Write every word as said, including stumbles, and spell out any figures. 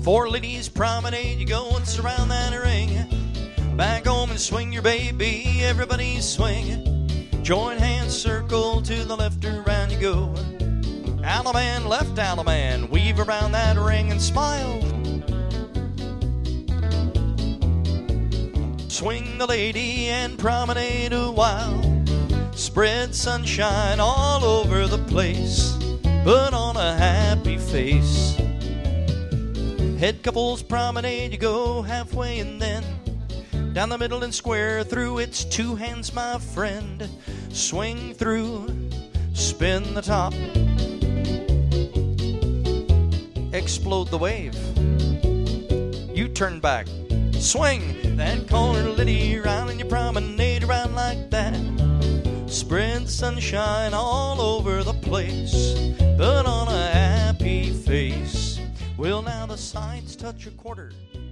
Four ladies promenade, you go and surround that ring. Back home and swing your baby, everybody swing. Join hands, circle to the left, around you go. Alaman, left Alaman, weave around that ring and smile. Swing the lady and promenade a while. Spread sunshine all over the place. Put on a happy face. Head couples promenade, you go halfway and then down the middle and square through. It's two hands, my friend. Swing through, spin the top. Explode the wave. You turn back, swing that corner lady around and you promenade around like that. Spread sunshine all over the place. Put on a happy face. Well, now the sides touch a quarter.